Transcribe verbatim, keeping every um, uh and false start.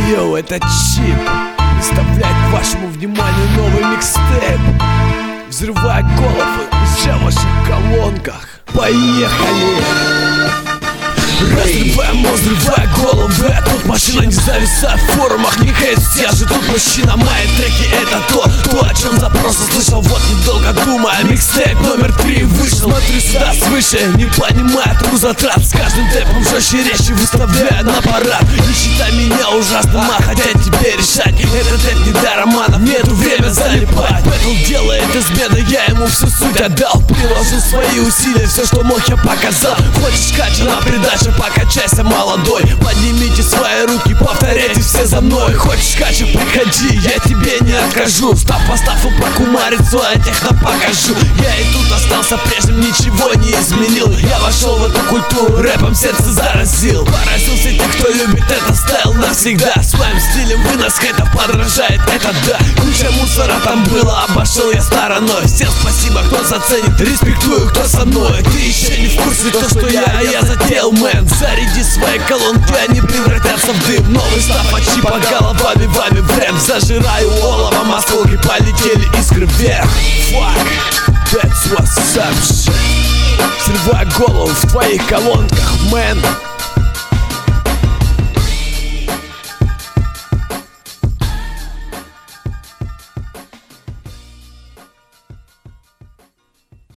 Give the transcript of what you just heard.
Йоу, это Чип представляет к вашему вниманию новый микстейп. Взрывая головы уже в ваших колонках. Поехали! Разрываем мозг, взрывая головы. Тут машина не зависает в форумах, не хейт, я же тут мужчина. Мои треки это то, то, о чем запросы слышал. Вот недолго думая, микстейп номер три вышел. Смотрю сюда свыше, не понимая тру затрат. С каждым тэпом жестче резче выставляя на парад. Не считай меня ужасным, а хотя тебе решать. Этот тэп не для романов, нету время залипать. Бэтл делает измены, я ему всю суть отдал. Приложил свои усилия, все что мог я показал. Хочешь кача на придачу, покачайся, молодой. Поднимите свои руки, повторяйте все за мной. Хочешь кача, приходи, я тебе не откажу. Став по ставу прокумарить свое техно покажу. Я и тут остался прежним, ничего не изменил. Я вошел в эту культуру, рэпом сердце заразил. Поразился тех, кто любит этот стайл навсегда. Своим стилем вынос хейтов подражает, это да. Куча мусора там было, обошел я стороной. Всем спасибо, кто заценит, респектую, кто со мной. Ты еще не в курсе, то что я, а я затеял, мэн. Заряди свои колонки, они превратятся в дым. Новый став от Чипа, головами вами в рэп. Зажираю оловом, осколки полетели, искры вверх. Fuck, that's what's up, shit. Взрывай голову в твоих колонках, мэн.